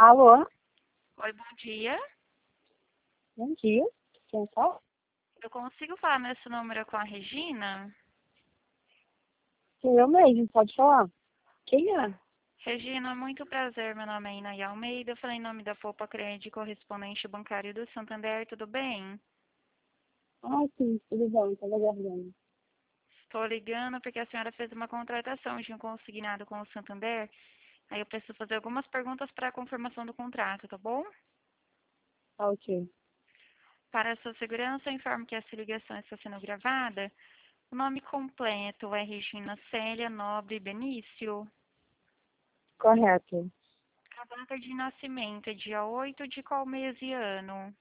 Alô? Oi, bom dia. Bom dia. Quem tá? Eu consigo falar nesse número com a Regina? Sou eu mesmo, pode falar. Quem é? Regina, muito prazer. Meu nome é Inaí Almeida. Eu falei em nome da Poupa Crédito, correspondente bancário do Santander. Tudo bem? Ah, sim, tudo bom, estava aguardando. Estou ligando porque a senhora fez uma contratação de um consignado com o Santander. Aí eu preciso fazer algumas perguntas para a confirmação do contrato, tá bom? Ah, ok. Para a sua segurança, eu informo que essa ligação está sendo gravada. O nome completo é Regina Célia Nobre Benício. Correto. A data de nascimento é dia 8 de qual mês e ano?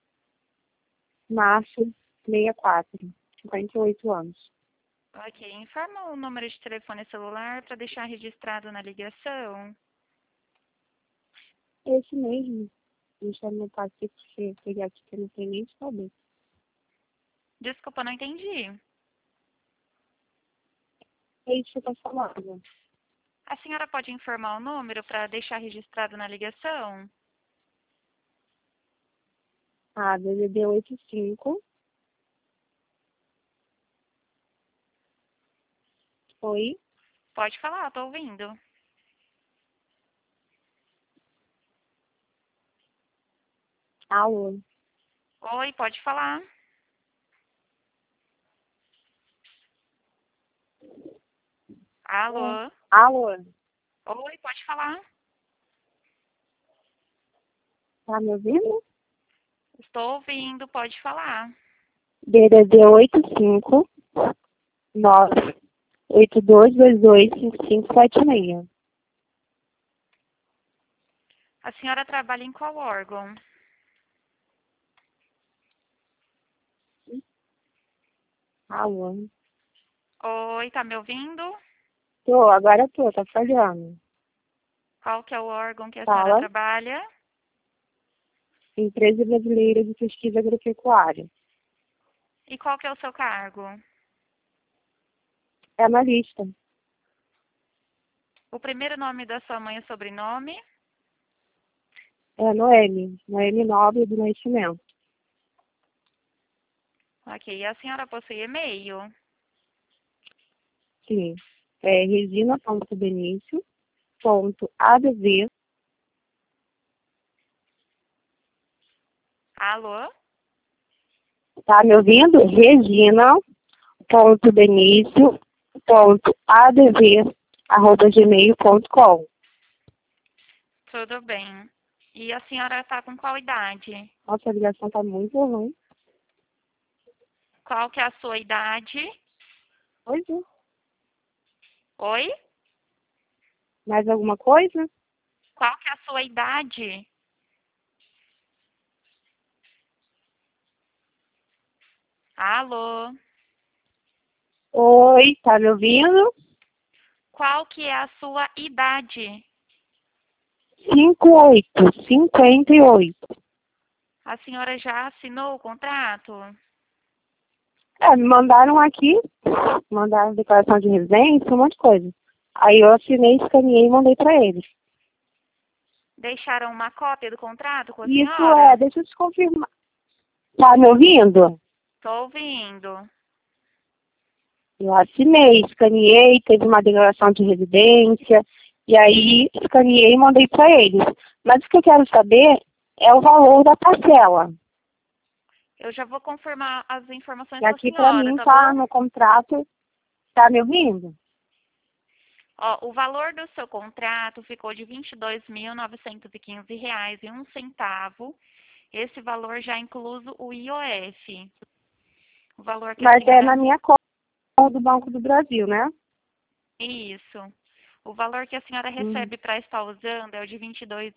Março 64, 58 anos. Ok, informa o número de telefone celular para deixar registrado na ligação. Esse mesmo. Deixa eu anotar aqui, porque pegar aqui que eu não tenho nem de saber. Desculpa, não entendi. É isso que eu tô falando. A senhora pode informar o número para deixar registrado na ligação? Ah, DDD 85. Oi? Pode falar, estou ouvindo. Alô? Oi, pode falar. É. Alô? Alô? Oi, pode falar. Tá me ouvindo? Estou ouvindo, pode falar. DDD 85 982225576. A senhora trabalha em qual órgão? Alô? Oi, tá me ouvindo? Agora tô, tá falhando. Qual que é o órgão que a senhora Fala, trabalha? Empresa Brasileira de Pesquisa Agropecuária. E qual que é o seu cargo? É analista. O primeiro nome da sua mãe e sobrenome? É Noemi. Noemi Nobre do Nascimento. Ok, e a senhora possui e-mail? Sim. É regina.benício.adv. Alô? Tá me ouvindo? regina.benício.adv@gmail.com. Tudo bem. E a senhora está com qual idade? Nossa, a ligação tá muito ruim. Qual que é a sua idade? Pois é. Oi? Mais alguma coisa? Qual que é a sua idade? Alô? Oi, tá me ouvindo? Qual que é a sua idade? 58. A senhora já assinou o contrato? É, me mandaram aqui, mandaram declaração de residência, um monte de coisa. Aí eu assinei, escaneei e mandei pra eles. Deixaram uma cópia do contrato com a Isso é, senhora? deixa eu te confirmar. Tá me ouvindo? Estou ouvindo. Eu assinei, escaneei, teve uma declaração de residência, e aí escaneei e mandei pra eles. Mas o que eu quero saber é o valor da parcela. Eu já vou confirmar as informações E com a aqui pra senhora, mim tá tá bom? no contrato, tá me ouvindo? Ó, o valor do seu contrato ficou de R$ 22.915,01. Esse valor já incluso o IOF. O valor que a Mas é na senhora... minha conta do Banco do Brasil, né? Isso. O valor que a senhora Uhum. recebe para estar usando é o de R$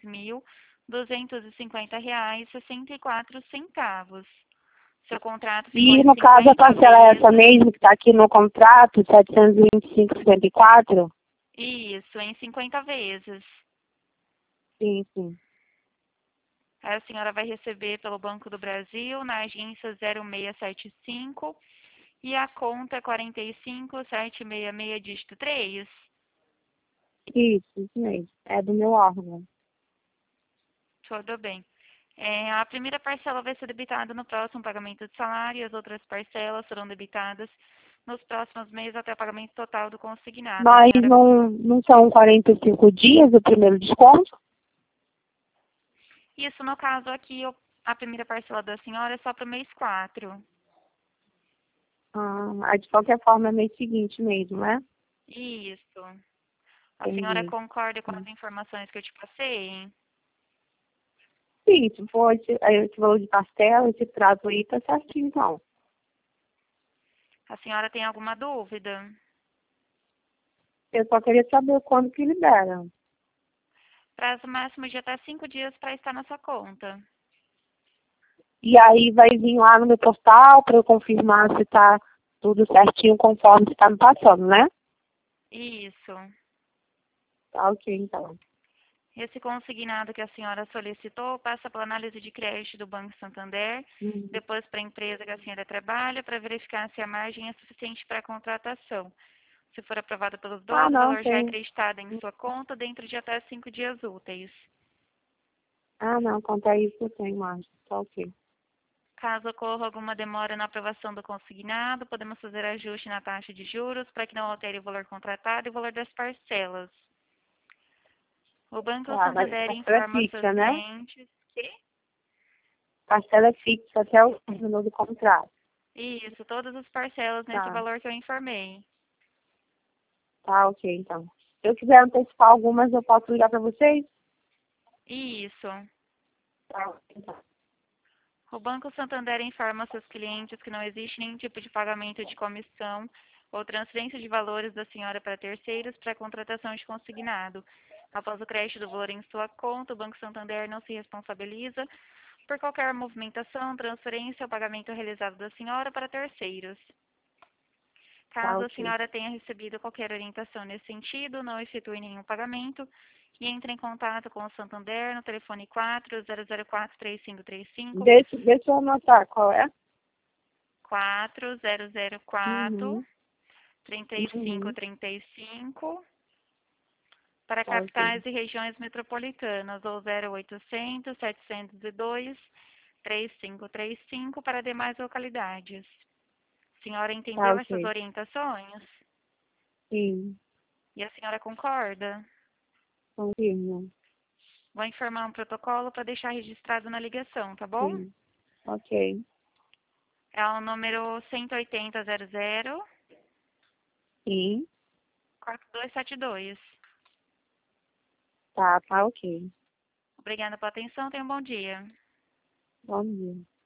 22.250,64. Seu contrato ficou E em no caso a 50 parcela é essa vezes. mesmo que está aqui no contrato, 725,54? Isso, em 50 vezes. Sim, sim. Aí a senhora vai receber pelo Banco do Brasil, na agência 0675, e a conta é 45766, dígito 3. Isso mesmo. É do meu órgão. Tudo bem. A primeira parcela vai ser debitada no próximo pagamento de salário e as outras parcelas serão debitadas nos próximos meses até o pagamento total do consignado. Mas não são 45 dias o primeiro desconto? Isso, no caso aqui, a primeira parcela da senhora é só para o mês 4. De qualquer forma é mês seguinte mesmo, né? Isso. A senhora Entendi. concorda com as informações que eu te passei? Sim, se for esse valor de parcela, esse prazo aí, tá certinho, então. A senhora tem alguma dúvida? Eu só queria saber quando que libera. Prazo máximo de até 5 dias para estar na sua conta. E aí vai vir lá no meu portal para eu confirmar se tá tudo certinho conforme está me passando, né? Isso. Tá ok, então. Esse consignado que a senhora solicitou passa pela análise de crédito do Banco Santander, Uhum. depois para a empresa que a senhora trabalha, para verificar se a margem é suficiente para a contratação. Se for aprovado pelos dois, o Não, valor já é tem. acreditado em sua conta dentro de até 5 dias úteis. Não, quanto a isso eu tenho mais. Tá ok. Caso ocorra alguma demora na aprovação do consignado, podemos fazer ajuste na taxa de juros para que não altere o valor contratado e o valor das parcelas. O Banco Tá, mas Santander parcela é informa seus fixa, né? clientes que Parcela é fixa até o término do contrato. isso, todas as parcelas nesse Tá, valor que eu informei. tá ok, então. Se eu quiser antecipar algumas, eu posso ligar para vocês? Isso. Tá, ok, então. O Banco Santander informa seus clientes que não existe nenhum tipo de pagamento de comissão ou transferência de valores da senhora para terceiros para a contratação de consignado. Após o crédito do valor em sua conta, o Banco Santander não se responsabiliza por qualquer movimentação, transferência ou pagamento realizado da senhora para terceiros. Tá Caso a ok. senhora tenha recebido qualquer orientação nesse sentido, não efetue nenhum pagamento e entre em contato com o Santander no telefone 4004-3535, Deixa eu anotar qual é. 4004 Uhum, 3535 uhum. para Tá ok. capitais e regiões metropolitanas ou 0800 702 3535 para demais localidades. A senhora Tá entendeu essas ok. orientações? Sim, E a senhora concorda? confirmo. Vou informar um protocolo para deixar registrado na ligação, tá bom? Sim. Ok. É o número 18000 Sim. 4272. Tá ok. Obrigada pela atenção, tenha um bom dia. Bom dia.